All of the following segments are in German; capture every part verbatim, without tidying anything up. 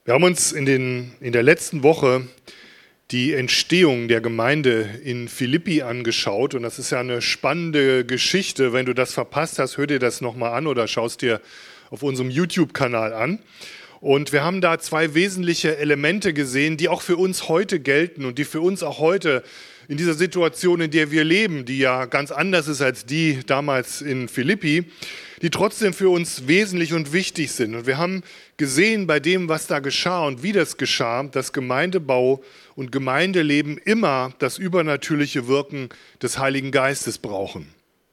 Wir haben uns in, den, in der letzten Woche die Entstehung der Gemeinde in Philippi angeschaut und das ist ja eine spannende Geschichte. Wenn du das verpasst hast, hör dir das nochmal an oder schaust dir auf unserem YouTube-Kanal an. Und wir haben da zwei wesentliche Elemente gesehen, die auch für uns heute gelten und die für uns auch heute in dieser Situation, in der wir leben, die ja ganz anders ist als die damals in Philippi, die trotzdem für uns wesentlich und wichtig sind. Und wir haben gesehen bei dem, was da geschah und wie das geschah, dass Gemeindebau und Gemeindeleben immer das übernatürliche Wirken des Heiligen Geistes brauchen.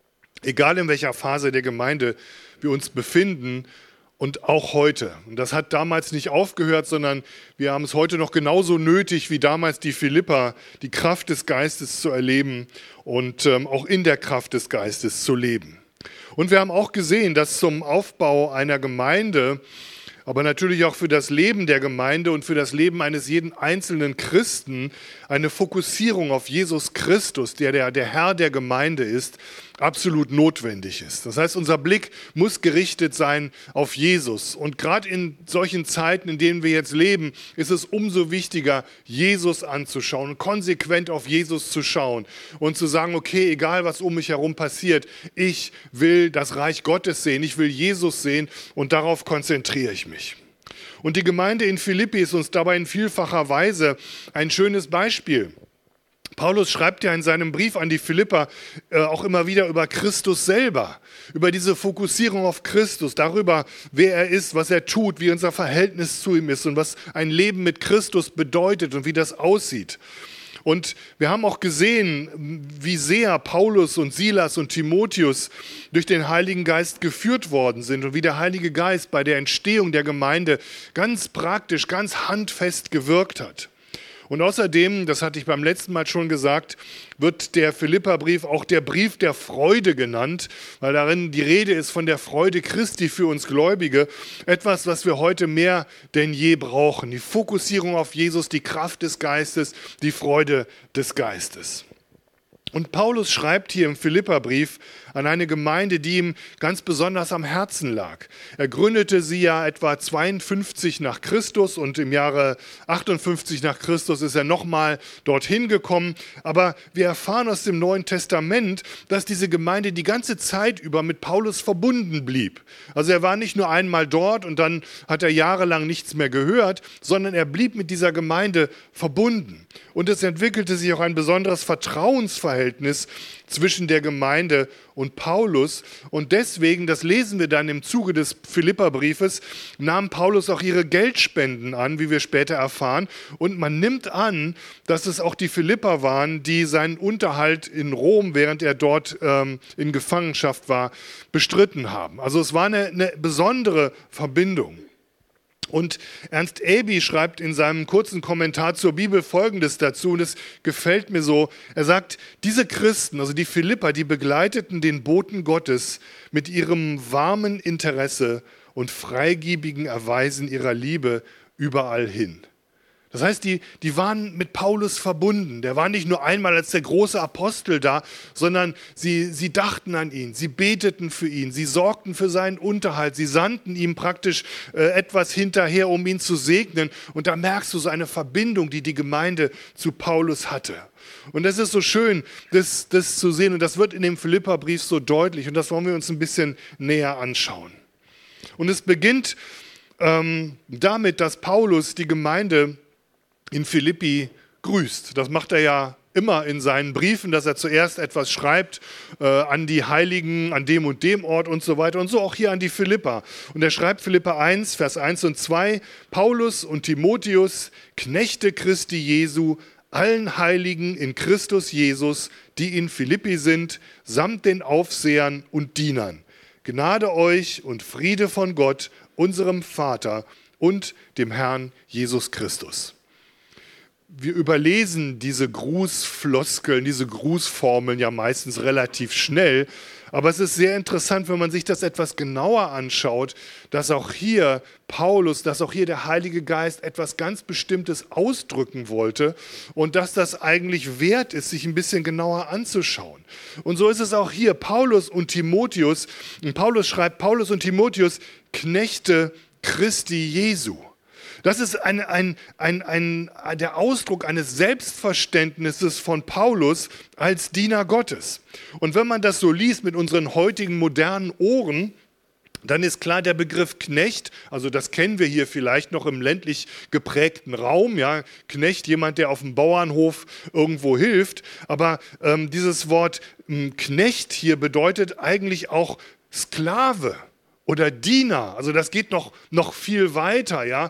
Egal in welcher Phase der Gemeinde wir uns befinden und auch heute. Und das hat damals nicht aufgehört, sondern wir haben es heute noch genauso nötig wie damals die Philipper, die Kraft des Geistes zu erleben und ähm, auch in der Kraft des Geistes zu leben. Und wir haben auch gesehen, dass zum Aufbau einer Gemeinde, aber natürlich auch für das Leben der Gemeinde und für das Leben eines jeden einzelnen Christen eine Fokussierung auf Jesus Christus, der der, der Herr der Gemeinde ist, absolut notwendig ist. Das heißt, unser Blick muss gerichtet sein auf Jesus. Und gerade in solchen Zeiten, in denen wir jetzt leben, ist es umso wichtiger, Jesus anzuschauen und konsequent auf Jesus zu schauen und zu sagen, okay, egal was um mich herum passiert, ich will das Reich Gottes sehen, ich will Jesus sehen und darauf konzentriere ich mich. Und die Gemeinde in Philippi ist uns dabei in vielfacher Weise ein schönes Beispiel. Paulus schreibt ja in seinem Brief an die Philipper äh, auch immer wieder über Christus selber, über diese Fokussierung auf Christus, darüber, wer er ist, was er tut, wie unser Verhältnis zu ihm ist und was ein Leben mit Christus bedeutet und wie das aussieht. Und wir haben auch gesehen, wie sehr Paulus und Silas und Timotheus durch den Heiligen Geist geführt worden sind und wie der Heilige Geist bei der Entstehung der Gemeinde ganz praktisch, ganz handfest gewirkt hat. Und außerdem, das hatte ich beim letzten Mal schon gesagt, wird der Philipperbrief auch der Brief der Freude genannt, weil darin die Rede ist von der Freude Christi für uns Gläubige. Etwas, was wir heute mehr denn je brauchen. Die Fokussierung auf Jesus, die Kraft des Geistes, die Freude des Geistes. Und Paulus schreibt hier im Philipperbrief an eine Gemeinde, die ihm ganz besonders am Herzen lag. Er gründete sie ja etwa zweiundfünfzig nach Christus und im Jahre achtundfünfzig nach Christus ist er nochmal dorthin gekommen. Aber wir erfahren aus dem Neuen Testament, dass diese Gemeinde die ganze Zeit über mit Paulus verbunden blieb. Also er war nicht nur einmal dort und dann hat er jahrelang nichts mehr gehört, sondern er blieb mit dieser Gemeinde verbunden. Und es entwickelte sich auch ein besonderes Vertrauensverhältnis zwischen der Gemeinde und Paulus. Und deswegen, das lesen wir dann im Zuge des Philipperbriefes, nahm Paulus auch ihre Geldspenden an, wie wir später erfahren. Und man nimmt an, dass es auch die Philipper waren, die seinen Unterhalt in Rom, während er dort ähm, in Gefangenschaft war, bestritten haben. Also es war eine, eine besondere Verbindung. Und Ernst Aeby schreibt in seinem kurzen Kommentar zur Bibel Folgendes dazu, und es gefällt mir so. Er sagt, diese Christen, also die Philipper, die begleiteten den Boten Gottes mit ihrem warmen Interesse und freigebigen Erweisen ihrer Liebe überall hin. Das heißt, die, die waren mit Paulus verbunden. Der war nicht nur einmal als der große Apostel da, sondern sie, sie dachten an ihn, sie beteten für ihn, sie sorgten für seinen Unterhalt, sie sandten ihm praktisch äh, etwas hinterher, um ihn zu segnen. Und da merkst du so eine Verbindung, die die Gemeinde zu Paulus hatte. Und das ist so schön, das, das zu sehen. Und das wird in dem Philipperbrief so deutlich. Und das wollen wir uns ein bisschen näher anschauen. Und es beginnt ähm, damit, dass Paulus die Gemeinde in Philippi grüßt. Das macht er ja immer in seinen Briefen, dass er zuerst etwas schreibt äh, an die Heiligen, an dem und dem Ort und so weiter und so auch hier an die Philipper. Und er schreibt Philipper eins, Vers eins und zwei, Paulus und Timotheus, Knechte Christi Jesu, allen Heiligen in Christus Jesus, die in Philippi sind, samt den Aufsehern und Dienern. Gnade euch und Friede von Gott, unserem Vater und dem Herrn Jesus Christus. Wir überlesen diese Grußfloskeln, diese Grußformeln ja meistens relativ schnell. Aber es ist sehr interessant, wenn man sich das etwas genauer anschaut, dass auch hier Paulus, dass auch hier der Heilige Geist etwas ganz Bestimmtes ausdrücken wollte und dass das eigentlich wert ist, sich ein bisschen genauer anzuschauen. Und so ist es auch hier, Paulus und Timotheus. Und Paulus schreibt, Paulus und Timotheus, Knechte Christi Jesu. Das ist ein, ein, ein, ein, der Ausdruck eines Selbstverständnisses von Paulus als Diener Gottes. Und wenn man das so liest mit unseren heutigen modernen Ohren, dann ist klar, der Begriff Knecht, also das kennen wir hier vielleicht noch im ländlich geprägten Raum, ja, Knecht, jemand, der auf dem Bauernhof irgendwo hilft, aber ähm, dieses Wort ähm, Knecht hier bedeutet eigentlich auch Sklave oder Diener, also das geht noch, noch viel weiter, ja.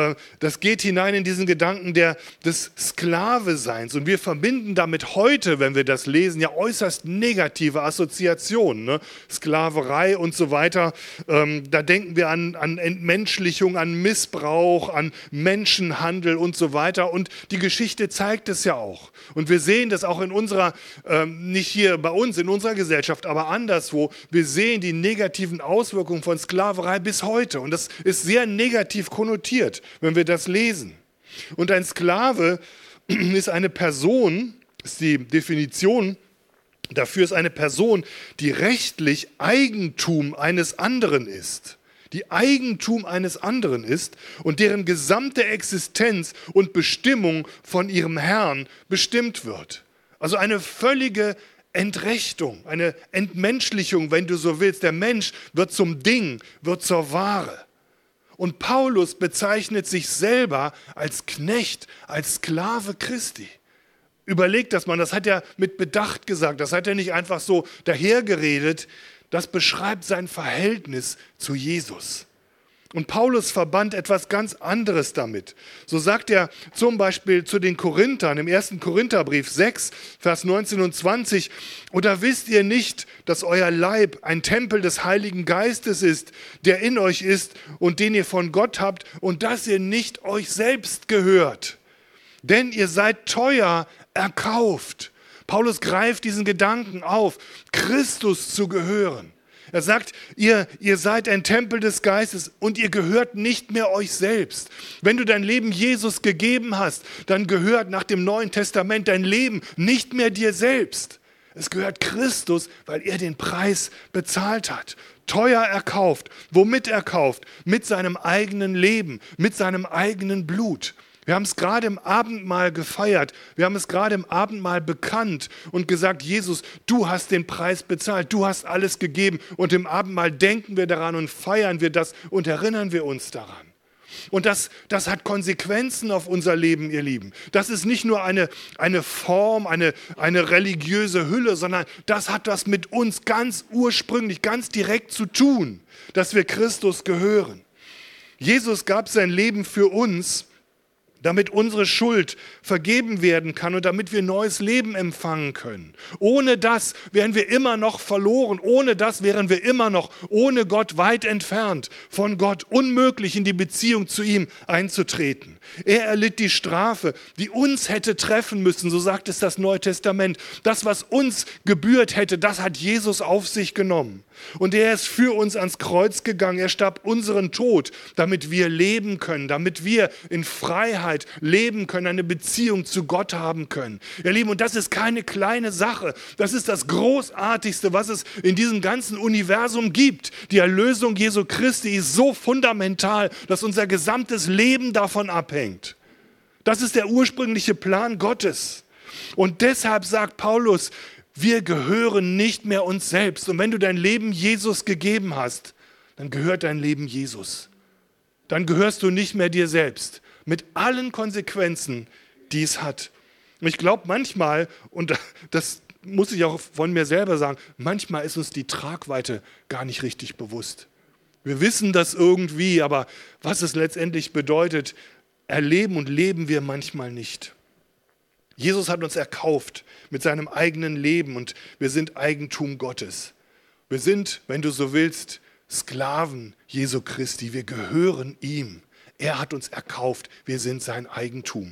Das geht hinein in diesen Gedanken der, des Sklaveseins. Und wir verbinden damit heute, wenn wir das lesen, ja äußerst negative Assoziationen. Ne? Sklaverei und so weiter. Ähm, da denken wir an, an Entmenschlichung, an Missbrauch, an Menschenhandel und so weiter. Und die Geschichte zeigt es ja auch. Und wir sehen das auch in unserer, ähm, nicht hier bei uns, in unserer Gesellschaft, aber anderswo. Wir sehen die negativen Auswirkungen von Sklaverei bis heute. Und das ist sehr negativ konnotiert, wenn wir das lesen. Und ein Sklave ist eine Person, ist die Definition dafür, ist eine Person, die rechtlich Eigentum eines anderen ist. Die Eigentum eines anderen ist und deren gesamte Existenz und Bestimmung von ihrem Herrn bestimmt wird. Also eine völlige Entrechtung, eine Entmenschlichung, wenn du so willst. Der Mensch wird zum Ding, wird zur Ware. Und Paulus bezeichnet sich selber als Knecht, als Sklave Christi. Überlegt das mal, das hat er mit Bedacht gesagt, das hat er nicht einfach so dahergeredet. Das beschreibt sein Verhältnis zu Jesus. Und Paulus verband etwas ganz anderes damit. So sagt er zum Beispiel zu den Korinthern im ersten Korintherbrief sechs, Vers neunzehn und zwanzig, oder wisst ihr nicht, dass euer Leib ein Tempel des Heiligen Geistes ist, der in euch ist und den ihr von Gott habt und dass ihr nicht euch selbst gehört? Denn ihr seid teuer erkauft. Paulus greift diesen Gedanken auf, Christus zu gehören. Er sagt, ihr, ihr seid ein Tempel des Geistes und ihr gehört nicht mehr euch selbst. Wenn du dein Leben Jesus gegeben hast, dann gehört nach dem Neuen Testament dein Leben nicht mehr dir selbst. Es gehört Christus, weil er den Preis bezahlt hat. Teuer erkauft. Womit erkauft? Mit seinem eigenen Leben, mit seinem eigenen Blut. Wir haben es gerade im Abendmahl gefeiert, wir haben es gerade im Abendmahl bekannt und gesagt, Jesus, du hast den Preis bezahlt, du hast alles gegeben. Und im Abendmahl denken wir daran und feiern wir das und erinnern wir uns daran. Und das, das hat Konsequenzen auf unser Leben, ihr Lieben. Das ist nicht nur eine, eine Form, eine, eine religiöse Hülle, sondern das hat was mit uns ganz ursprünglich, ganz direkt zu tun, dass wir Christus gehören. Jesus gab sein Leben für uns, damit unsere Schuld vergeben werden kann und damit wir neues Leben empfangen können. Ohne das wären wir immer noch verloren. Ohne das wären wir immer noch ohne Gott weit entfernt von Gott, unmöglich in die Beziehung zu ihm einzutreten. Er erlitt die Strafe, die uns hätte treffen müssen, so sagt es das Neue Testament. Das, was uns gebührt hätte, das hat Jesus auf sich genommen. Und er ist für uns ans Kreuz gegangen. Er starb unseren Tod, damit wir leben können, damit wir in Freiheit leben können, eine Beziehung zu Gott haben können. Ihr Lieben, und das ist keine kleine Sache. Das ist das Großartigste, was es in diesem ganzen Universum gibt. Die Erlösung Jesu Christi ist so fundamental, dass unser gesamtes Leben davon abhängt. Das ist der ursprüngliche Plan Gottes. Und deshalb sagt Paulus, wir gehören nicht mehr uns selbst. Und wenn du dein Leben Jesus gegeben hast, dann gehört dein Leben Jesus. Dann gehörst du nicht mehr dir selbst. Mit allen Konsequenzen, die es hat. Und ich glaube manchmal, und das muss ich auch von mir selber sagen, manchmal ist uns die Tragweite gar nicht richtig bewusst. Wir wissen das irgendwie, aber was es letztendlich bedeutet, erleben und leben wir manchmal nicht. Jesus hat uns erkauft mit seinem eigenen Leben und wir sind Eigentum Gottes. Wir sind, wenn du so willst, Sklaven Jesu Christi. Wir gehören ihm. Er hat uns erkauft. Wir sind sein Eigentum.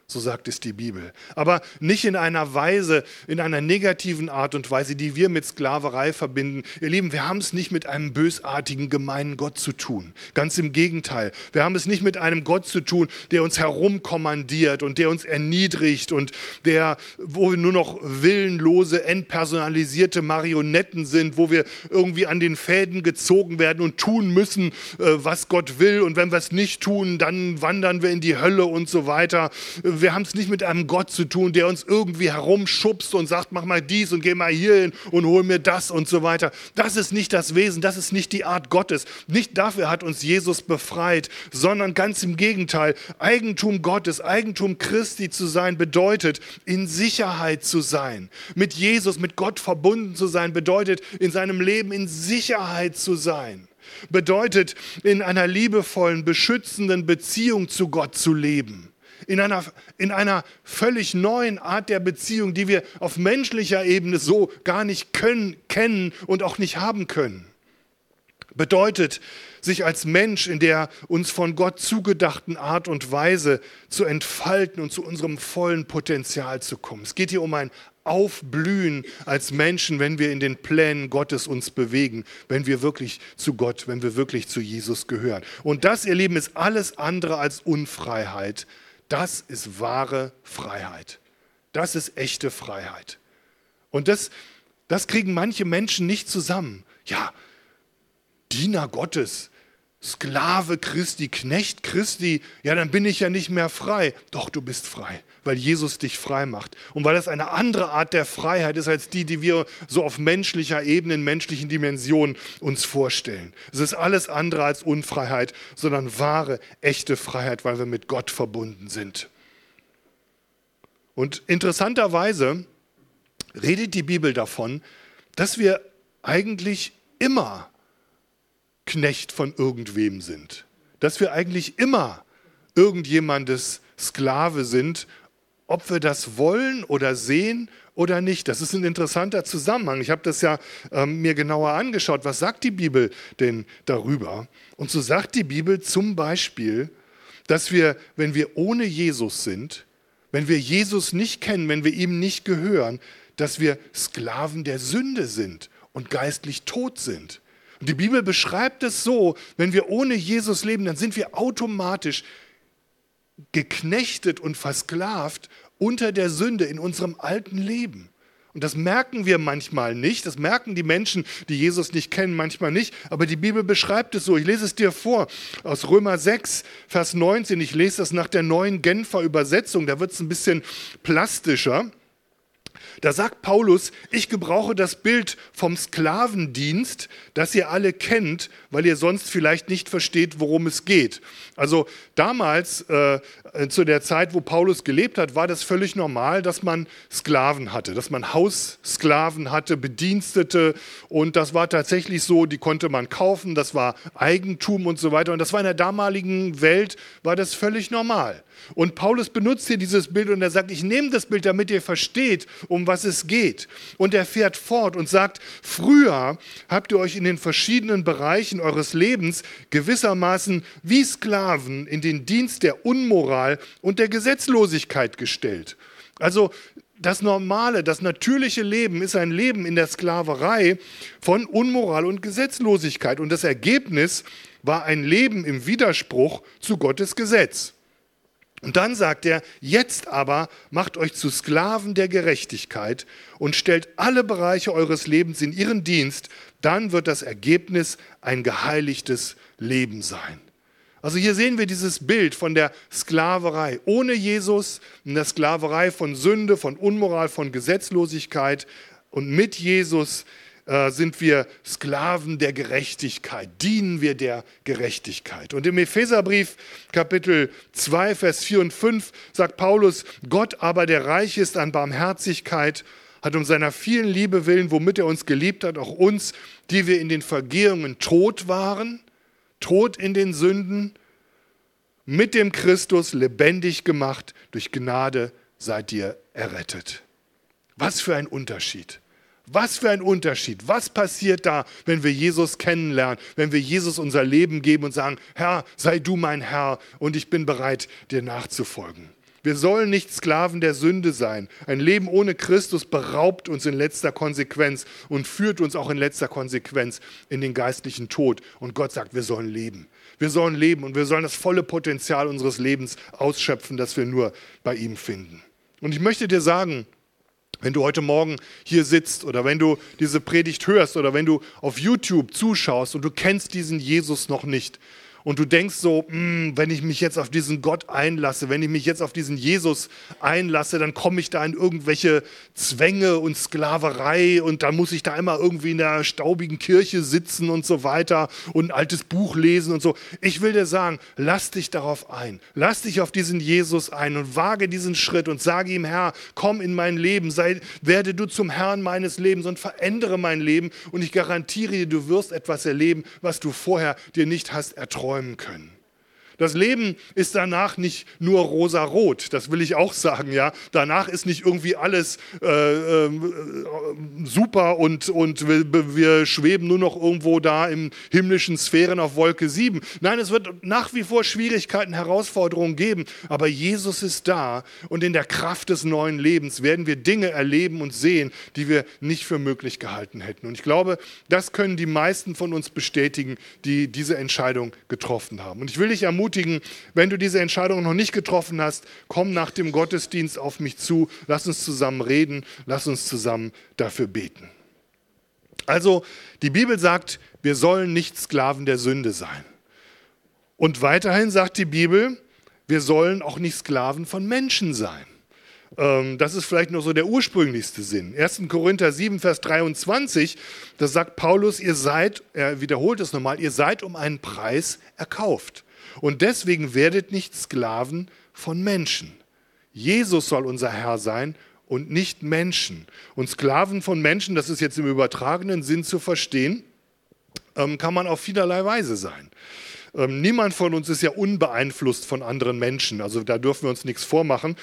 So sagt es die Bibel. Aber nicht in einer Weise, in einer negativen Art und Weise, die wir mit Sklaverei verbinden. Ihr Lieben, wir haben es nicht mit einem bösartigen, gemeinen Gott zu tun. Ganz im Gegenteil. Wir haben es nicht mit einem Gott zu tun, der uns herumkommandiert und der uns erniedrigt und der, wo wir nur noch willenlose, entpersonalisierte Marionetten sind, wo wir irgendwie an den Fäden gezogen werden und tun müssen, was Gott will. Und wenn wir es nicht tun, dann wandern wir in die Hölle und so weiter. Wir haben es nicht mit einem Gott zu tun, der uns irgendwie herumschubst und sagt, mach mal dies und geh mal hier hin und hol mir das und so weiter. Das ist nicht das Wesen, das ist nicht die Art Gottes. Nicht dafür hat uns Jesus befreit, sondern ganz im Gegenteil. Eigentum Gottes, Eigentum Christi zu sein, bedeutet, in Sicherheit zu sein. Mit Jesus, mit Gott verbunden zu sein, bedeutet, in seinem Leben in Sicherheit zu sein. Bedeutet, in einer liebevollen, beschützenden Beziehung zu Gott zu leben. In einer, in einer völlig neuen Art der Beziehung, die wir auf menschlicher Ebene so gar nicht können, kennen und auch nicht haben können. Bedeutet, sich als Mensch in der uns von Gott zugedachten Art und Weise zu entfalten und zu unserem vollen Potenzial zu kommen. Es geht hier um ein Aufblühen als Menschen, wenn wir in den Plänen Gottes uns bewegen, wenn wir wirklich zu Gott, wenn wir wirklich zu Jesus gehören. Und das, ihr Lieben, ist alles andere als Unfreiheit. Das ist wahre Freiheit. Das ist echte Freiheit. Und das, das kriegen manche Menschen nicht zusammen. Ja, Diener Gottes, Sklave Christi, Knecht Christi, ja, dann bin ich ja nicht mehr frei. Doch, du bist frei, weil Jesus dich frei macht. Und weil das eine andere Art der Freiheit ist, als die, die wir so auf menschlicher Ebene, in menschlichen Dimensionen uns vorstellen. Es ist alles andere als Unfreiheit, sondern wahre, echte Freiheit, weil wir mit Gott verbunden sind. Und interessanterweise redet die Bibel davon, dass wir eigentlich immer Knecht von irgendwem sind. Dass wir eigentlich immer irgendjemandes Sklave sind, ob wir das wollen oder sehen oder nicht. Das ist ein interessanter Zusammenhang. Ich habe das ja ähm, mir genauer angeschaut. Was sagt die Bibel denn darüber? Und so sagt die Bibel zum Beispiel, dass wir, wenn wir ohne Jesus sind, wenn wir Jesus nicht kennen, wenn wir ihm nicht gehören, dass wir Sklaven der Sünde sind und geistlich tot sind. Und die Bibel beschreibt es so, wenn wir ohne Jesus leben, dann sind wir automatisch geknechtet und versklavt unter der Sünde in unserem alten Leben. Und das merken wir manchmal nicht, das merken die Menschen, die Jesus nicht kennen, manchmal nicht, aber die Bibel beschreibt es so. Ich lese es dir vor, aus Römer sechs, Vers neunzehn, ich lese das nach der neuen Genfer Übersetzung, da wird es ein bisschen plastischer. Da sagt Paulus, ich gebrauche das Bild vom Sklavendienst, das ihr alle kennt, weil ihr sonst vielleicht nicht versteht, worum es geht. Also damals, äh, zu der Zeit, wo Paulus gelebt hat, war das völlig normal, dass man Sklaven hatte, dass man Haussklaven hatte, Bedienstete, und das war tatsächlich so, die konnte man kaufen, das war Eigentum und so weiter, und das war in der damaligen Welt, war das völlig normal. Und Paulus benutzt hier dieses Bild und er sagt, ich nehme das Bild, damit ihr versteht, um was es geht. Und er fährt fort und sagt, früher habt ihr euch in den verschiedenen Bereichen eures Lebens gewissermaßen wie Sklaven in den Dienst der Unmoral und der Gesetzlosigkeit gestellt. Also das normale, das natürliche Leben ist ein Leben in der Sklaverei von Unmoral und Gesetzlosigkeit. Und das Ergebnis war ein Leben im Widerspruch zu Gottes Gesetz. Und dann sagt er, jetzt aber macht euch zu Sklaven der Gerechtigkeit und stellt alle Bereiche eures Lebens in ihren Dienst, dann wird das Ergebnis ein geheiligtes Leben sein. Also hier sehen wir dieses Bild von der Sklaverei ohne Jesus, in der Sklaverei von Sünde, von Unmoral, von Gesetzlosigkeit, und mit Jesus äh, sind wir Sklaven der Gerechtigkeit, dienen wir der Gerechtigkeit. Und im Epheserbrief Kapitel zwei, Vers vier und fünf sagt Paulus, Gott aber, der reich ist an Barmherzigkeit, hat um seiner vielen Liebe willen, womit er uns geliebt hat, auch uns, die wir in den Vergehungen tot waren, tot in den Sünden, mit dem Christus lebendig gemacht, durch Gnade seid ihr errettet. Was für ein Unterschied. Was für ein Unterschied. Was passiert da, wenn wir Jesus kennenlernen, wenn wir Jesus unser Leben geben und sagen, Herr, sei du mein Herr und ich bin bereit, dir nachzufolgen. Wir sollen nicht Sklaven der Sünde sein. Ein Leben ohne Christus beraubt uns in letzter Konsequenz und führt uns auch in letzter Konsequenz in den geistlichen Tod. Und Gott sagt, wir sollen leben. Wir sollen leben und wir sollen das volle Potenzial unseres Lebens ausschöpfen, das wir nur bei ihm finden. Und ich möchte dir sagen, wenn du heute Morgen hier sitzt oder wenn du diese Predigt hörst oder wenn du auf YouTube zuschaust und du kennst diesen Jesus noch nicht und du denkst so, wenn ich mich jetzt auf diesen Gott einlasse, wenn ich mich jetzt auf diesen Jesus einlasse, dann komme ich da in irgendwelche Zwänge und Sklaverei und dann muss ich da immer irgendwie in der staubigen Kirche sitzen und so weiter und ein altes Buch lesen und so. Ich will dir sagen, lass dich darauf ein. Lass dich auf diesen Jesus ein und wage diesen Schritt und sage ihm, Herr, komm in mein Leben, sei, werde du zum Herrn meines Lebens und verändere mein Leben und ich garantiere dir, du wirst etwas erleben, was du vorher dir nicht hast erträumt können. Das Leben ist danach nicht nur rosa-rot, das will ich auch sagen. Ja. Danach ist nicht irgendwie alles äh, äh, super und, und wir, wir schweben nur noch irgendwo da in himmlischen Sphären auf Wolke sieben. Nein, es wird nach wie vor Schwierigkeiten, Herausforderungen geben, aber Jesus ist da und in der Kraft des neuen Lebens werden wir Dinge erleben und sehen, die wir nicht für möglich gehalten hätten. Und ich glaube, das können die meisten von uns bestätigen, die diese Entscheidung getroffen haben. Und ich will dich ermutigen, wenn du diese Entscheidung noch nicht getroffen hast, komm nach dem Gottesdienst auf mich zu, lass uns zusammen reden, lass uns zusammen dafür beten. Also, die Bibel sagt, wir sollen nicht Sklaven der Sünde sein. Und weiterhin sagt die Bibel, wir sollen auch nicht Sklaven von Menschen sein. Das ist vielleicht noch so der ursprünglichste Sinn. erster Korinther sieben, Vers dreiundzwanzig, da sagt Paulus, ihr seid, er wiederholt es nochmal, ihr seid um einen Preis erkauft. Und deswegen werdet nicht Sklaven von Menschen. Jesus soll unser Herr sein und nicht Menschen. Und Sklaven von Menschen, das ist jetzt im übertragenen Sinn zu verstehen, kann man auf vielerlei Weise sein. Niemand von uns ist ja unbeeinflusst von anderen Menschen, also da dürfen wir uns nichts vormachen.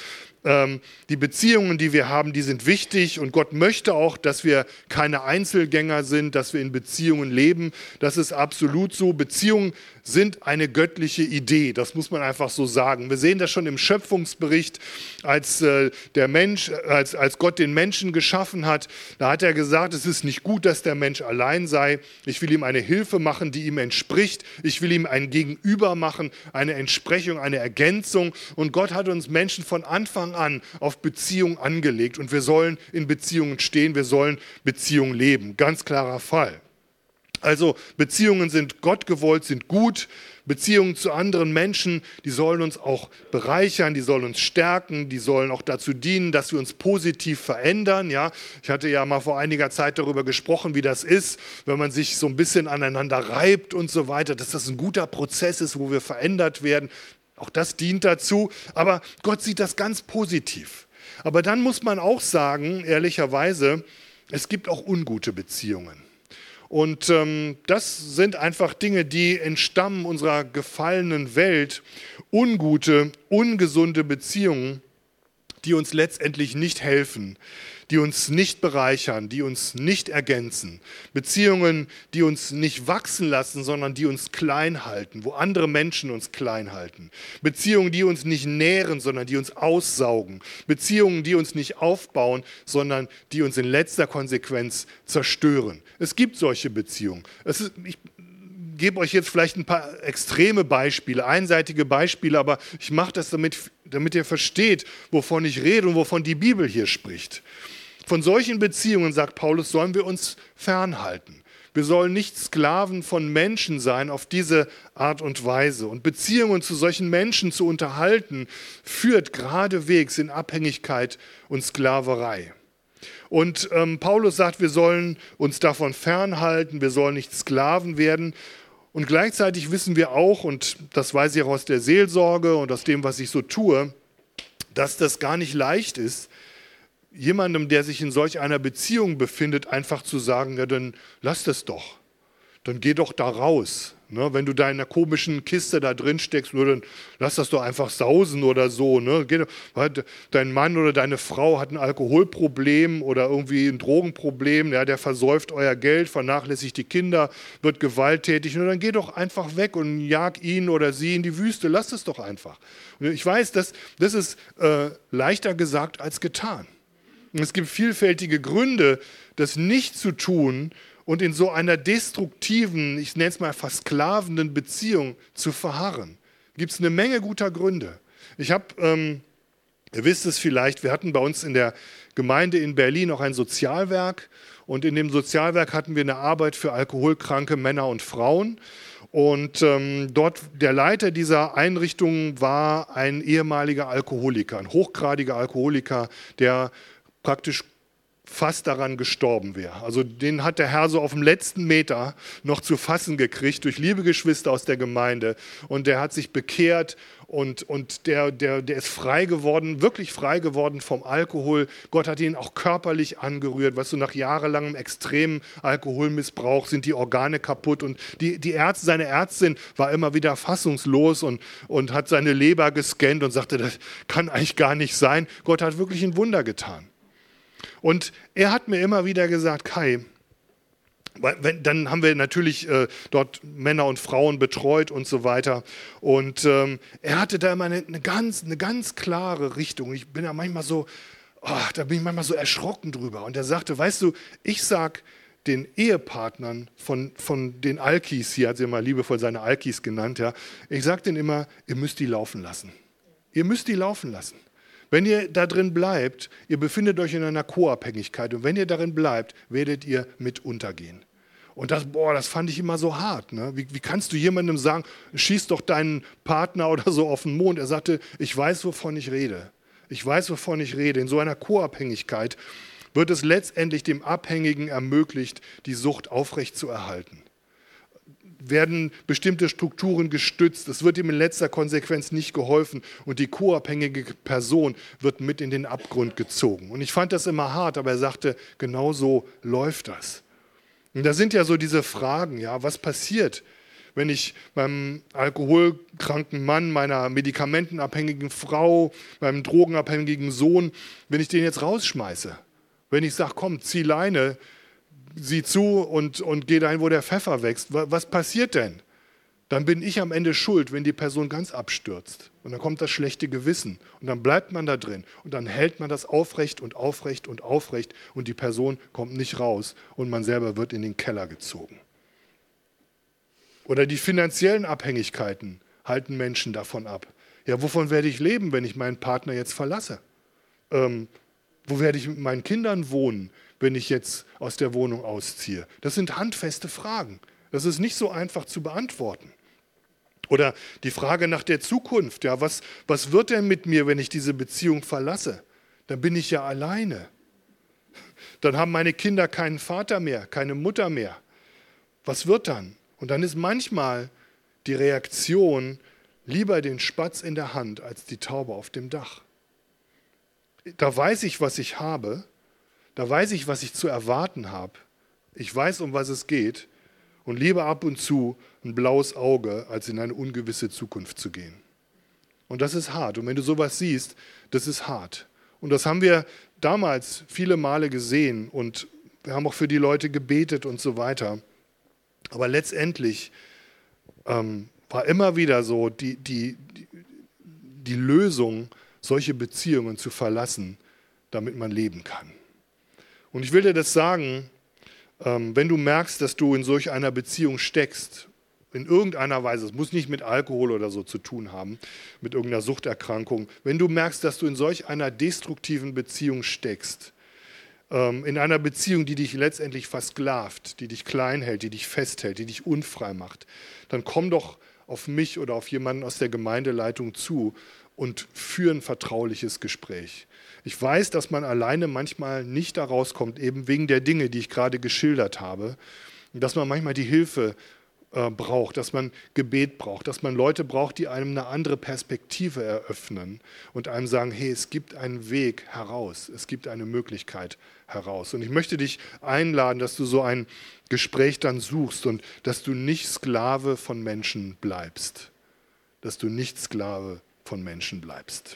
Die Beziehungen, die wir haben, die sind wichtig und Gott möchte auch, dass wir keine Einzelgänger sind, dass wir in Beziehungen leben. Das ist absolut so. Beziehungen sind eine göttliche Idee, das muss man einfach so sagen. Wir sehen das schon im Schöpfungsbericht, als äh, der Mensch, als, als Gott den Menschen geschaffen hat. Da hat er gesagt, es ist nicht gut, dass der Mensch allein sei. Ich will ihm eine Hilfe machen, die ihm entspricht. Ich will ihm ein Gegenüber machen, eine Entsprechung, eine Ergänzung. Und Gott hat uns Menschen von Anfang an auf Beziehung angelegt und wir sollen in Beziehungen stehen, wir sollen Beziehungen leben. Ganz klarer Fall. Also Beziehungen sind Gott gewollt, sind gut. Beziehungen zu anderen Menschen, die sollen uns auch bereichern, die sollen uns stärken, die sollen auch dazu dienen, dass wir uns positiv verändern. Ja, ich hatte ja mal vor einiger Zeit darüber gesprochen, wie das ist, wenn man sich so ein bisschen aneinander reibt und so weiter, dass das ein guter Prozess ist, wo wir verändert werden. Auch das dient dazu, aber Gott sieht das ganz positiv. Aber dann muss man auch sagen, ehrlicherweise, es gibt auch ungute Beziehungen. Und ähm, das sind einfach Dinge, die entstammen unserer gefallenen Welt. Ungute, ungesunde Beziehungen, die uns letztendlich nicht helfen, die uns nicht bereichern, die uns nicht ergänzen. Beziehungen, die uns nicht wachsen lassen, sondern die uns klein halten, wo andere Menschen uns klein halten. Beziehungen, die uns nicht nähren, sondern die uns aussaugen. Beziehungen, die uns nicht aufbauen, sondern die uns in letzter Konsequenz zerstören. Es gibt solche Beziehungen. Es ist, ich gebe euch jetzt vielleicht ein paar extreme Beispiele, einseitige Beispiele, aber ich mache das, damit, damit ihr versteht, wovon ich rede und wovon die Bibel hier spricht. Von solchen Beziehungen, sagt Paulus, sollen wir uns fernhalten. Wir sollen nicht Sklaven von Menschen sein auf diese Art und Weise. Und Beziehungen zu solchen Menschen zu unterhalten, führt geradewegs in Abhängigkeit und Sklaverei. Und ähm, Paulus sagt, wir sollen uns davon fernhalten, wir sollen nicht Sklaven werden. Und gleichzeitig wissen wir auch, und das weiß ich auch aus der Seelsorge und aus dem, was ich so tue, dass das gar nicht leicht ist, jemandem, der sich in solch einer Beziehung befindet, einfach zu sagen, ja, dann lass das doch, dann geh doch da raus. Ne? Wenn du da in einer komischen Kiste da drin steckst, nur dann lass das doch einfach sausen oder so. Ne? Dein Mann oder deine Frau hat ein Alkoholproblem oder irgendwie ein Drogenproblem, ja, der versäuft euer Geld, vernachlässigt die Kinder, wird gewalttätig. Und dann geh doch einfach weg und jag ihn oder sie in die Wüste. Lass es doch einfach. Und ich weiß, das, das ist äh, leichter gesagt als getan. Und es gibt vielfältige Gründe, das nicht zu tun und in so einer destruktiven, ich nenne es mal versklavenden Beziehung zu verharren. Gibt es eine Menge guter Gründe. Ich habe, ähm, ihr wisst es vielleicht, wir hatten bei uns in der Gemeinde in Berlin auch ein Sozialwerk und in dem Sozialwerk hatten wir eine Arbeit für alkoholkranke Männer und Frauen. Und ähm, dort der Leiter dieser Einrichtung war ein ehemaliger Alkoholiker, ein hochgradiger Alkoholiker, der praktisch fast daran gestorben wäre. Also den hat der Herr so auf dem letzten Meter noch zu fassen gekriegt durch liebe Geschwister aus der Gemeinde. Und der hat sich bekehrt und, und der, der, der ist frei geworden, wirklich frei geworden vom Alkohol. Gott hat ihn auch körperlich angerührt. Weißt du, nach jahrelangem extremen Alkoholmissbrauch sind die Organe kaputt. Und die, die Ärzte, seine Ärztin war immer wieder fassungslos und, und hat seine Leber gescannt und sagte, das kann eigentlich gar nicht sein. Gott hat wirklich ein Wunder getan. Und er hat mir immer wieder gesagt, Kai, wenn, dann haben wir natürlich äh, dort Männer und Frauen betreut und so weiter. Und ähm, er hatte da immer eine, eine, ganz, eine ganz klare Richtung. Ich bin da manchmal so, oh, da bin ich manchmal so erschrocken drüber. Und er sagte, weißt du, ich sag den Ehepartnern von, von den Alkis, hier hat sie mal liebevoll seine Alkis genannt, ja, ich sag denen immer, ihr müsst die laufen lassen. Ihr müsst die laufen lassen. Wenn ihr da drin bleibt, ihr befindet euch in einer Co-Abhängigkeit und wenn ihr darin bleibt, werdet ihr mit untergehen. Und das, boah, das fand ich immer so hart. Ne? Wie, wie kannst du jemandem sagen, schieß doch deinen Partner oder so auf den Mond? Er sagte, ich weiß, wovon ich rede. Ich weiß, wovon ich rede. In so einer Co-Abhängigkeit wird es letztendlich dem Abhängigen ermöglicht, die Sucht aufrechtzuerhalten. Werden bestimmte Strukturen gestützt, es wird ihm in letzter Konsequenz nicht geholfen und die co-abhängige Person wird mit in den Abgrund gezogen. Und ich fand das immer hart, aber er sagte, genau so läuft das. Und da sind ja so diese Fragen, ja, was passiert, wenn ich meinem alkoholkranken Mann, meiner medikamentenabhängigen Frau, meinem drogenabhängigen Sohn, wenn ich den jetzt rausschmeiße? Wenn ich sage, komm, zieh Leine, sieh zu und, und geh dahin, wo der Pfeffer wächst. Was passiert denn? Dann bin ich am Ende schuld, wenn die Person ganz abstürzt. Und dann kommt das schlechte Gewissen. Und dann bleibt man da drin. Und dann hält man das aufrecht und aufrecht und aufrecht. Und die Person kommt nicht raus. Und man selber wird in den Keller gezogen. Oder die finanziellen Abhängigkeiten halten Menschen davon ab. Ja, wovon werde ich leben, wenn ich meinen Partner jetzt verlasse? Ähm, wo werde ich mit meinen Kindern wohnen, wenn ich jetzt aus der Wohnung ausziehe? Das sind handfeste Fragen. Das ist nicht so einfach zu beantworten. Oder die Frage nach der Zukunft. Ja, was, was wird denn mit mir, wenn ich diese Beziehung verlasse? Dann bin ich ja alleine. Dann haben meine Kinder keinen Vater mehr, keine Mutter mehr. Was wird dann? Und dann ist manchmal die Reaktion, lieber den Spatz in der Hand als die Taube auf dem Dach. Da weiß ich, was ich habe. Da weiß ich, was ich zu erwarten habe. Ich weiß, um was es geht. Und lieber ab und zu ein blaues Auge, als in eine ungewisse Zukunft zu gehen. Und das ist hart. Und wenn du sowas siehst, das ist hart. Und das haben wir damals viele Male gesehen. Und wir haben auch für die Leute gebetet und so weiter. Aber letztendlich ähm, war immer wieder so die, die, die, die Lösung, solche Beziehungen zu verlassen, damit man leben kann. Und ich will dir das sagen, ähm, wenn du merkst, dass du in solch einer Beziehung steckst, in irgendeiner Weise, es muss nicht mit Alkohol oder so zu tun haben, mit irgendeiner Suchterkrankung, wenn du merkst, dass du in solch einer destruktiven Beziehung steckst, ähm, in einer Beziehung, die dich letztendlich versklavt, die dich klein hält, die dich festhält, die dich unfrei macht, dann komm doch auf mich oder auf jemanden aus der Gemeindeleitung zu und führ ein vertrauliches Gespräch. Ich weiß, dass man alleine manchmal nicht da rauskommt, eben wegen der Dinge, die ich gerade geschildert habe, und dass man manchmal die Hilfe äh, braucht, dass man Gebet braucht, dass man Leute braucht, die einem eine andere Perspektive eröffnen und einem sagen, hey, es gibt einen Weg heraus, es gibt eine Möglichkeit heraus. Und ich möchte dich einladen, dass du so ein Gespräch dann suchst und dass du nicht Sklave von Menschen bleibst. Dass du nicht Sklave von Menschen bleibst.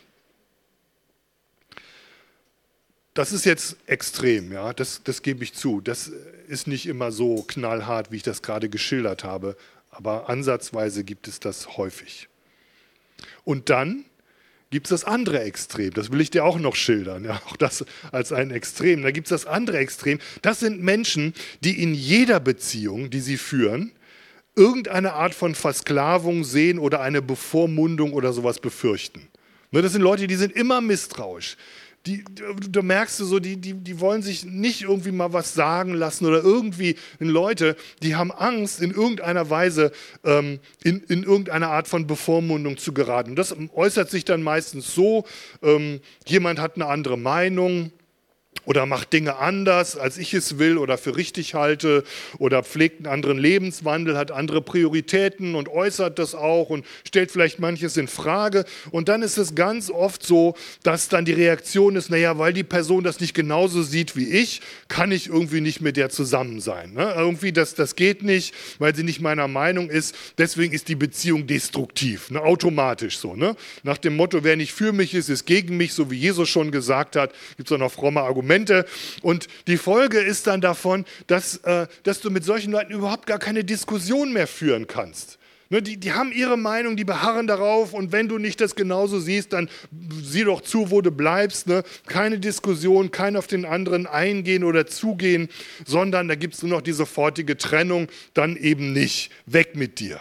Das ist jetzt extrem, ja, das, das gebe ich zu. Das ist nicht immer so knallhart, wie ich das gerade geschildert habe, aber ansatzweise gibt es das häufig. Und dann gibt es das andere Extrem, das will ich dir auch noch schildern, ja, auch das als ein Extrem. Da gibt es das andere Extrem, das sind Menschen, die in jeder Beziehung, die sie führen, irgendeine Art von Versklavung sehen oder eine Bevormundung oder sowas befürchten. Das sind Leute, die sind immer misstrauisch. Die, du merkst so, die, die, die wollen sich nicht irgendwie mal was sagen lassen oder irgendwie Leute, die haben Angst, in irgendeiner Weise ähm, in, in irgendeine Art von Bevormundung zu geraten. Das äußert sich dann meistens so, ähm, jemand hat eine andere Meinung, oder macht Dinge anders, als ich es will oder für richtig halte oder pflegt einen anderen Lebenswandel, hat andere Prioritäten und äußert das auch und stellt vielleicht manches in Frage. Und dann ist es ganz oft so, dass dann die Reaktion ist, naja, weil die Person das nicht genauso sieht wie ich, kann ich irgendwie nicht mit der zusammen sein. Ne? Irgendwie, das, das geht nicht, weil sie nicht meiner Meinung ist. Deswegen ist die Beziehung destruktiv, ne? Automatisch so. Ne? Nach dem Motto, wer nicht für mich ist, ist gegen mich, so wie Jesus schon gesagt hat, gibt es auch noch fromme Argumente. Und die Folge ist dann davon, dass, äh, dass du mit solchen Leuten überhaupt gar keine Diskussion mehr führen kannst. Ne, die, die haben ihre Meinung, die beharren darauf und wenn du nicht das genauso siehst, dann sieh doch zu, wo du bleibst. Ne? Keine Diskussion, kein auf den anderen eingehen oder zugehen, sondern da gibt es nur noch die sofortige Trennung, dann eben nicht. Weg mit dir.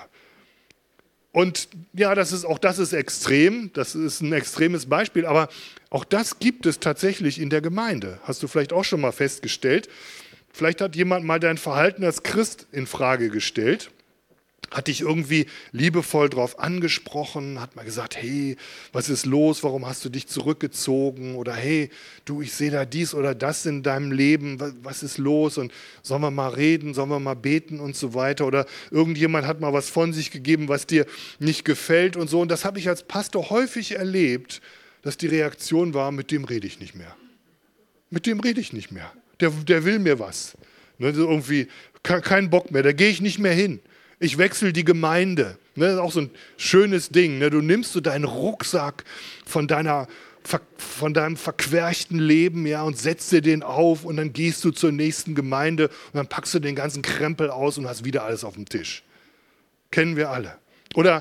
Und ja, das ist, auch das ist extrem, das ist ein extremes Beispiel, aber auch das gibt es tatsächlich in der Gemeinde. Hast du vielleicht auch schon mal festgestellt. Vielleicht hat jemand mal dein Verhalten als Christ in Frage gestellt, hat dich irgendwie liebevoll drauf angesprochen, hat mal gesagt, hey, was ist los, warum hast du dich zurückgezogen? Oder hey, du, ich sehe da dies oder das in deinem Leben, was, was ist los? Und sollen wir mal reden, sollen wir mal beten und so weiter? Oder irgendjemand hat mal was von sich gegeben, was dir nicht gefällt und so. Und das habe ich als Pastor häufig erlebt, dass die Reaktion war, mit dem rede ich nicht mehr. Mit dem rede ich nicht mehr. Der, der will mir was. Ne, so irgendwie kein Bock mehr, da gehe ich nicht mehr hin. Ich wechsle die Gemeinde. Ne, das ist auch so ein schönes Ding. Ne? Du nimmst so deinen Rucksack von, deiner, von deinem verquerchten Leben, ja, und setzt dir den auf und dann gehst du zur nächsten Gemeinde und dann packst du den ganzen Krempel aus und hast wieder alles auf dem Tisch. Kennen wir alle. Oder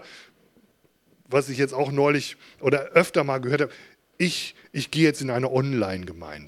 was ich jetzt auch neulich oder öfter mal gehört habe, ich, ich gehe jetzt in eine Online-Gemeinde.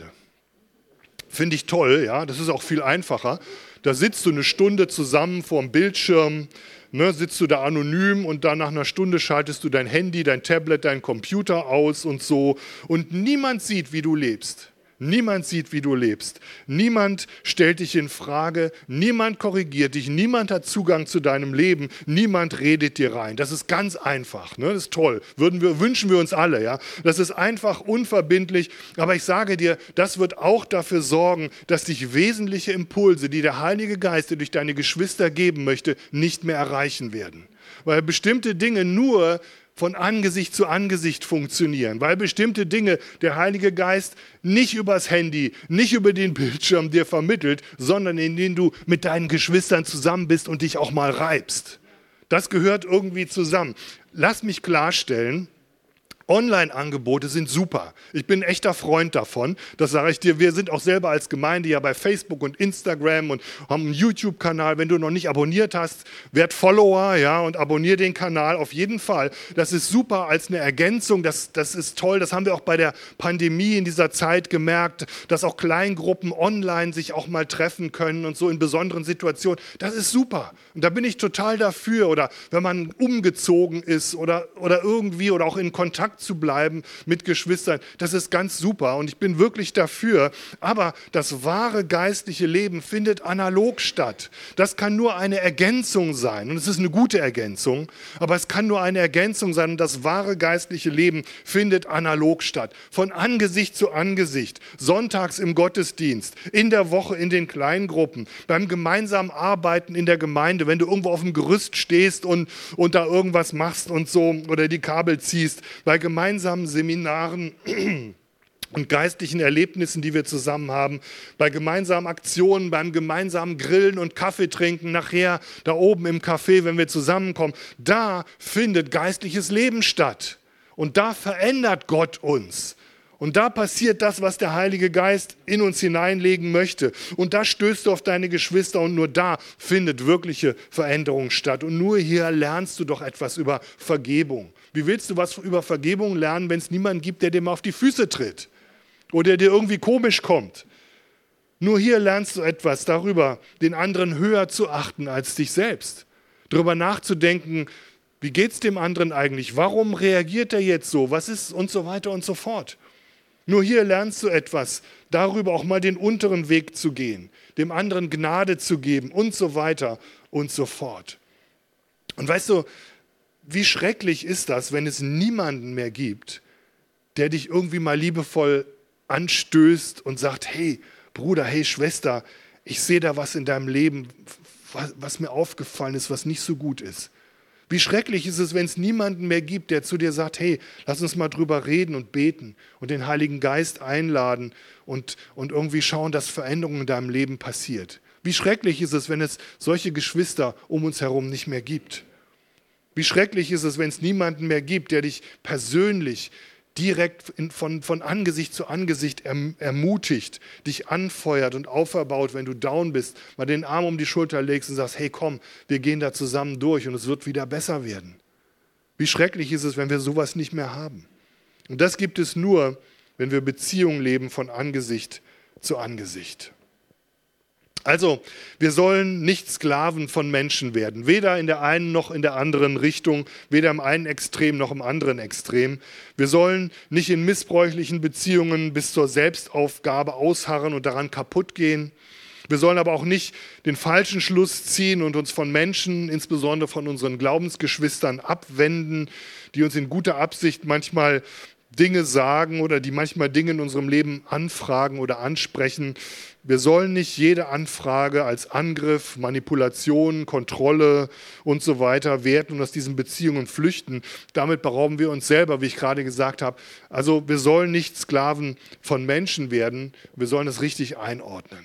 Finde ich toll, ja, das ist auch viel einfacher. Da sitzt du eine Stunde zusammen vor dem Bildschirm, ne, sitzt du da anonym und dann nach einer Stunde schaltest du dein Handy, dein Tablet, deinen Computer aus und so. Und niemand sieht, wie du lebst. Niemand sieht, wie du lebst. Niemand stellt dich in Frage, niemand korrigiert dich, niemand hat Zugang zu deinem Leben, niemand redet dir rein. Das ist ganz einfach, ne? Das ist toll. Würden wir, wünschen wir uns alle, ja? Das ist einfach unverbindlich, aber ich sage dir, das wird auch dafür sorgen, dass dich wesentliche Impulse, die der Heilige Geist dir durch deine Geschwister geben möchte, nicht mehr erreichen werden. Weil bestimmte Dinge nur von Angesicht zu Angesicht funktionieren, weil bestimmte Dinge der Heilige Geist nicht übers Handy, nicht über den Bildschirm dir vermittelt, sondern indem du mit deinen Geschwistern zusammen bist und dich auch mal reibst. Das gehört irgendwie zusammen. Lass mich klarstellen, Online-Angebote sind super. Ich bin ein echter Freund davon. Das sage ich dir. Wir sind auch selber als Gemeinde ja bei Facebook und Instagram und haben einen YouTube-Kanal. Wenn du noch nicht abonniert hast, werd Follower, ja, und abonniere den Kanal auf jeden Fall. Das ist super als eine Ergänzung. Das, das ist toll. Das haben wir auch bei der Pandemie in dieser Zeit gemerkt, dass auch Kleingruppen online sich auch mal treffen können und so in besonderen Situationen. Das ist super. Und da bin ich total dafür. Oder wenn man umgezogen ist oder, oder irgendwie oder auch in Kontakt Kontakt zu bleiben mit Geschwistern, das ist ganz super und ich bin wirklich dafür. Aber das wahre geistliche Leben findet analog statt. Das kann nur eine Ergänzung sein und es ist eine gute Ergänzung, aber es kann nur eine Ergänzung sein und das wahre geistliche Leben findet analog statt. Von Angesicht zu Angesicht, sonntags im Gottesdienst, in der Woche in den Kleingruppen, beim gemeinsamen Arbeiten in der Gemeinde, wenn du irgendwo auf dem Gerüst stehst und, und da irgendwas machst und so oder die Kabel ziehst, bei gemeinsamen Seminaren und geistlichen Erlebnissen, die wir zusammen haben, bei gemeinsamen Aktionen, beim gemeinsamen Grillen und Kaffee trinken, nachher da oben im Café, wenn wir zusammenkommen, da findet geistliches Leben statt. Und da verändert Gott uns. Und da passiert das, was der Heilige Geist in uns hineinlegen möchte. Und da stößt du auf deine Geschwister und nur da findet wirkliche Veränderung statt. Und nur hier lernst du doch etwas über Vergebung. Wie willst du was über Vergebung lernen, wenn es niemanden gibt, der dir mal auf die Füße tritt oder dir irgendwie komisch kommt? Nur hier lernst du etwas darüber, den anderen höher zu achten als dich selbst. Darüber nachzudenken, wie geht es dem anderen eigentlich? Warum reagiert er jetzt so? Was ist und so weiter und so fort. Nur hier lernst du etwas, darüber auch mal den unteren Weg zu gehen, dem anderen Gnade zu geben und so weiter und so fort. Und weißt du, wie schrecklich ist das, wenn es niemanden mehr gibt, der dich irgendwie mal liebevoll anstößt und sagt, hey Bruder, hey Schwester, ich sehe da was in deinem Leben, was, was mir aufgefallen ist, was nicht so gut ist. Wie schrecklich ist es, wenn es niemanden mehr gibt, der zu dir sagt, hey, lass uns mal drüber reden und beten und den Heiligen Geist einladen und, und irgendwie schauen, dass Veränderung in deinem Leben passiert. Wie schrecklich ist es, wenn es solche Geschwister um uns herum nicht mehr gibt. Wie schrecklich ist es, wenn es niemanden mehr gibt, der dich persönlich direkt in, von, von Angesicht zu Angesicht erm, ermutigt, dich anfeuert und auferbaut, wenn du down bist, mal den Arm um die Schulter legst und sagst, hey komm, wir gehen da zusammen durch und es wird wieder besser werden. Wie schrecklich ist es, wenn wir sowas nicht mehr haben. Und das gibt es nur, wenn wir Beziehungen leben von Angesicht zu Angesicht. Also, wir sollen nicht Sklaven von Menschen werden, weder in der einen noch in der anderen Richtung, weder im einen Extrem noch im anderen Extrem. Wir sollen nicht in missbräuchlichen Beziehungen bis zur Selbstaufgabe ausharren und daran kaputt gehen. Wir sollen aber auch nicht den falschen Schluss ziehen und uns von Menschen, insbesondere von unseren Glaubensgeschwistern, abwenden, die uns in guter Absicht manchmal Dinge sagen oder die manchmal Dinge in unserem Leben anfragen oder ansprechen. Wir sollen nicht jede Anfrage als Angriff, Manipulation, Kontrolle und so weiter werten und aus diesen Beziehungen flüchten. Damit berauben wir uns selber, wie ich gerade gesagt habe. Also wir sollen nicht Sklaven von Menschen werden, wir sollen es richtig einordnen.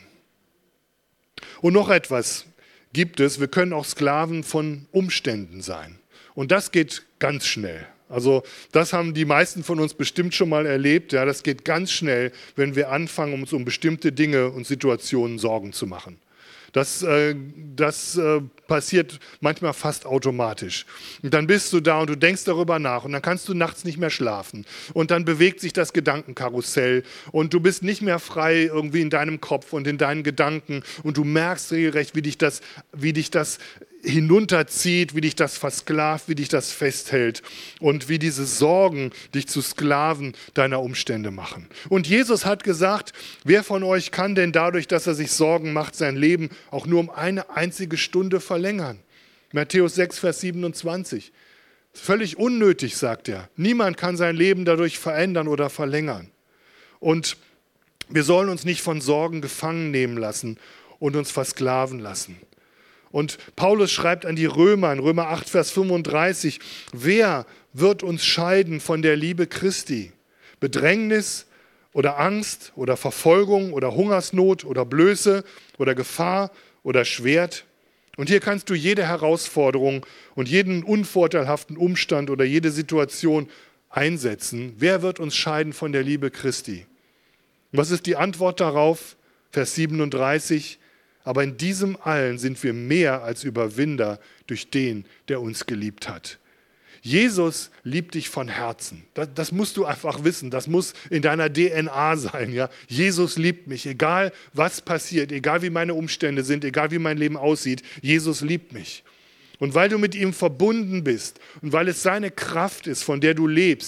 Und noch etwas gibt es, wir können auch Sklaven von Umständen sein. Und das geht ganz schnell. Also das haben die meisten von uns bestimmt schon mal erlebt. Ja, das geht ganz schnell, wenn wir anfangen, uns um bestimmte Dinge und Situationen Sorgen zu machen. Das, äh, das äh, passiert manchmal fast automatisch. Und dann bist du da und du denkst darüber nach und dann kannst du nachts nicht mehr schlafen. Und dann bewegt sich das Gedankenkarussell und du bist nicht mehr frei irgendwie in deinem Kopf und in deinen Gedanken und du merkst regelrecht, wie dich das, wie dich das hinunterzieht, wie dich das versklavt, wie dich das festhält und wie diese Sorgen dich zu Sklaven deiner Umstände machen. Und Jesus hat gesagt, wer von euch kann denn dadurch, dass er sich Sorgen macht, sein Leben auch nur um eine einzige Stunde verlängern? Matthäus sechs, Vers siebenundzwanzig. Völlig unnötig, sagt er. Niemand kann sein Leben dadurch verändern oder verlängern. Und wir sollen uns nicht von Sorgen gefangen nehmen lassen und uns versklaven lassen. Und Paulus schreibt an die Römer, in Römer acht, Vers fünfunddreißig, wer wird uns scheiden von der Liebe Christi? Bedrängnis oder Angst oder Verfolgung oder Hungersnot oder Blöße oder Gefahr oder Schwert? Und hier kannst du jede Herausforderung und jeden unvorteilhaften Umstand oder jede Situation einsetzen. Wer wird uns scheiden von der Liebe Christi? Und was ist die Antwort darauf? Vers siebenunddreißig. Aber in diesem allen sind wir mehr als Überwinder durch den, der uns geliebt hat. Jesus liebt dich von Herzen. Das, das musst du einfach wissen. Das muss in deiner D N A sein. Ja? Jesus liebt mich, egal was passiert, egal wie meine Umstände sind, egal wie mein Leben aussieht. Jesus liebt mich. Und weil du mit ihm verbunden bist und weil es seine Kraft ist, von der du lebst,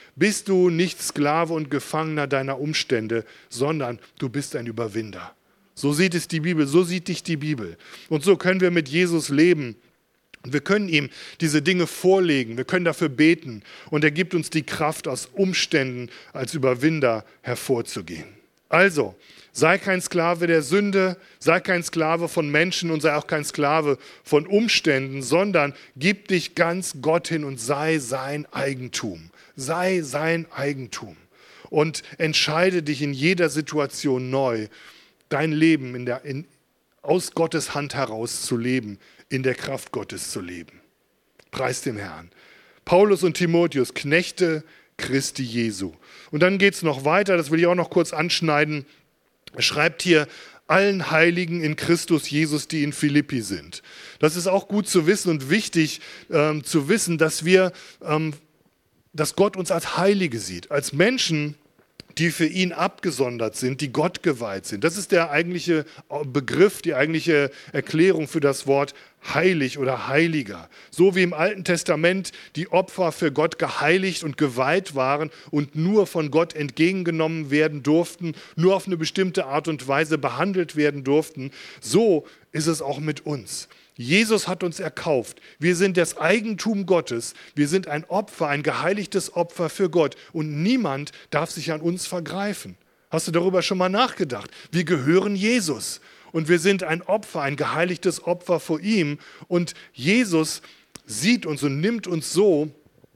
bist du nicht Sklave und Gefangener deiner Umstände, sondern du bist ein Überwinder. So sieht es die Bibel, so sieht dich die Bibel. Und so können wir mit Jesus leben. Und wir können ihm diese Dinge vorlegen, wir können dafür beten. Und er gibt uns die Kraft, aus Umständen als Überwinder hervorzugehen. Also, sei kein Sklave der Sünde, sei kein Sklave von Menschen und sei auch kein Sklave von Umständen, sondern gib dich ganz Gott hin und sei sein Eigentum. Sei sein Eigentum. Und entscheide dich in jeder Situation neu, dein Leben in der, in, aus Gottes Hand heraus zu leben, in der Kraft Gottes zu leben. Preis dem Herrn. Paulus und Timotheus, Knechte Christi Jesu. Und dann geht es noch weiter, das will ich auch noch kurz anschneiden. Er schreibt hier, allen Heiligen in Christus Jesus, die in Philippi sind. Das ist auch gut zu wissen und wichtig ähm, zu wissen, dass wir, ähm, dass Gott uns als Heilige sieht, als Menschen, die für ihn abgesondert sind, die Gott geweiht sind. Das ist der eigentliche Begriff, die eigentliche Erklärung für das Wort heilig oder heiliger. So wie im Alten Testament die Opfer für Gott geheiligt und geweiht waren und nur von Gott entgegengenommen werden durften, nur auf eine bestimmte Art und Weise behandelt werden durften, so ist es auch mit uns. Jesus hat uns erkauft. Wir sind das Eigentum Gottes. Wir sind ein Opfer, ein geheiligtes Opfer für Gott. Und niemand darf sich an uns vergreifen. Hast du darüber schon mal nachgedacht? Wir gehören Jesus. Und wir sind ein Opfer, ein geheiligtes Opfer vor ihm. Und Jesus sieht uns und nimmt uns so,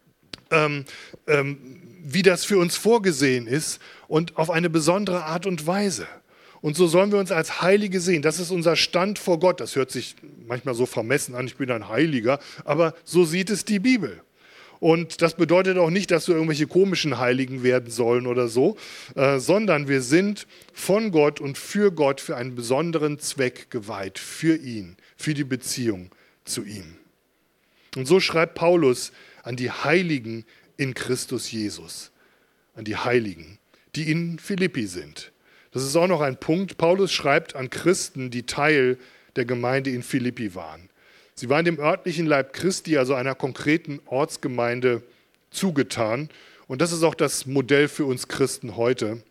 ähm, ähm, wie das für uns vorgesehen ist und auf eine besondere Art und Weise. Und so sollen wir uns als Heilige sehen. Das ist unser Stand vor Gott. Das hört sich manchmal so vermessen an, ich bin ein Heiliger, aber so sieht es die Bibel. Und das bedeutet auch nicht, dass wir irgendwelche komischen Heiligen werden sollen oder so, äh, sondern wir sind von Gott und für Gott für einen besonderen Zweck geweiht, für ihn, für die Beziehung zu ihm. Und so schreibt Paulus an die Heiligen in Christus Jesus, an die Heiligen, die in Philippi sind. Das ist auch noch ein Punkt. Paulus schreibt an Christen, die Teil der Gemeinde in Philippi waren. Sie waren dem örtlichen Leib Christi, also einer konkreten Ortsgemeinde, zugetan. Und das ist auch das Modell für uns Christen heute.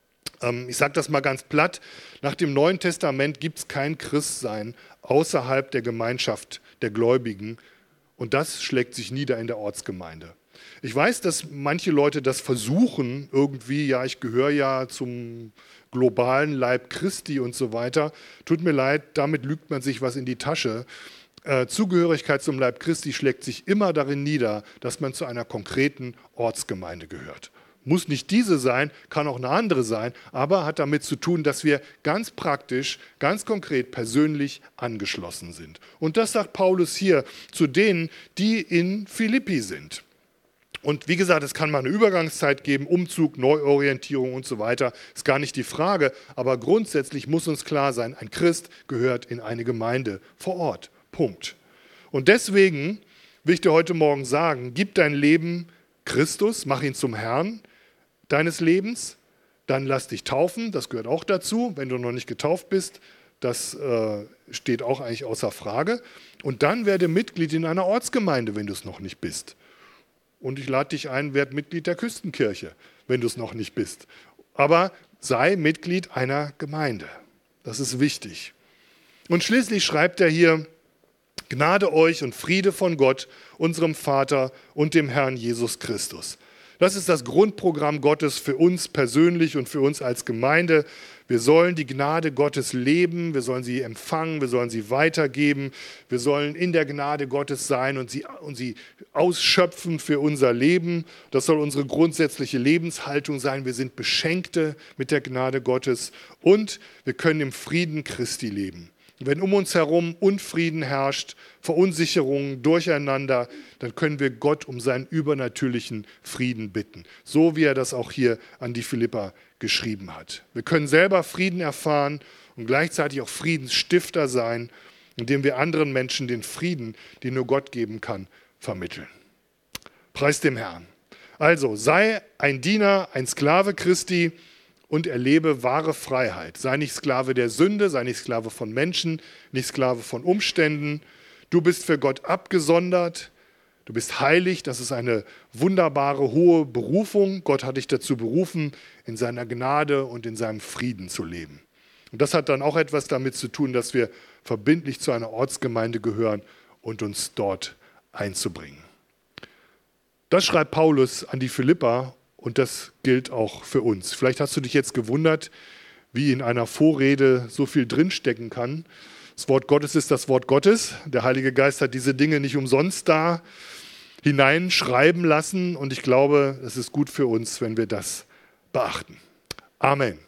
Ich sage das mal ganz platt. Nach dem Neuen Testament gibt es kein Christsein außerhalb der Gemeinschaft der Gläubigen. Und das schlägt sich nieder in der Ortsgemeinde. Ich weiß, dass manche Leute das versuchen, irgendwie, ja, ich gehöre ja zum globalen Leib Christi und so weiter. Tut mir leid, damit lügt man sich was in die Tasche. Äh, Zugehörigkeit zum Leib Christi schlägt sich immer darin nieder, dass man zu einer konkreten Ortsgemeinde gehört. Muss nicht diese sein, kann auch eine andere sein, aber hat damit zu tun, dass wir ganz praktisch, ganz konkret persönlich angeschlossen sind. Und das sagt Paulus hier zu denen, die in Philippi sind. Und wie gesagt, es kann mal eine Übergangszeit geben, Umzug, Neuorientierung und so weiter, ist gar nicht die Frage. Aber grundsätzlich muss uns klar sein, ein Christ gehört in eine Gemeinde vor Ort. Punkt. Und deswegen will ich dir heute Morgen sagen, gib dein Leben Christus, mach ihn zum Herrn deines Lebens, dann lass dich taufen, das gehört auch dazu, wenn du noch nicht getauft bist, das äh, steht auch eigentlich außer Frage. Und dann werde Mitglied in einer Ortsgemeinde, wenn du es noch nicht bist. Und ich lade dich ein, werd Mitglied der Küstenkirche, wenn du es noch nicht bist. Aber sei Mitglied einer Gemeinde. Das ist wichtig. Und schließlich schreibt er hier, Gnade euch und Friede von Gott, unserem Vater und dem Herrn Jesus Christus. Das ist das Grundprogramm Gottes für uns persönlich und für uns als Gemeinde. Wir sollen die Gnade Gottes leben, wir sollen sie empfangen, wir sollen sie weitergeben, wir sollen in der Gnade Gottes sein und sie, und sie ausschöpfen für unser Leben. Das soll unsere grundsätzliche Lebenshaltung sein. Wir sind Beschenkte mit der Gnade Gottes und wir können im Frieden Christi leben. Wenn um uns herum Unfrieden herrscht, Verunsicherungen, Durcheinander, dann können wir Gott um seinen übernatürlichen Frieden bitten. So wie er das auch hier an die Philipper geschrieben hat. Wir können selber Frieden erfahren und gleichzeitig auch Friedensstifter sein, indem wir anderen Menschen den Frieden, den nur Gott geben kann, vermitteln. Preis dem Herrn. Also sei ein Diener, ein Sklave Christi, und erlebe wahre Freiheit. Sei nicht Sklave der Sünde, sei nicht Sklave von Menschen, nicht Sklave von Umständen. Du bist für Gott abgesondert. Du bist heilig, das ist eine wunderbare, hohe Berufung. Gott hat dich dazu berufen, in seiner Gnade und in seinem Frieden zu leben. Und das hat dann auch etwas damit zu tun, dass wir verbindlich zu einer Ortsgemeinde gehören und uns dort einzubringen. Das schreibt Paulus an die Philipper und das gilt auch für uns. Vielleicht hast du dich jetzt gewundert, wie in einer Vorrede so viel drinstecken kann. Das Wort Gottes ist das Wort Gottes. Der Heilige Geist hat diese Dinge nicht umsonst da hineinschreiben lassen und ich glaube, es ist gut für uns, wenn wir das beachten. Amen.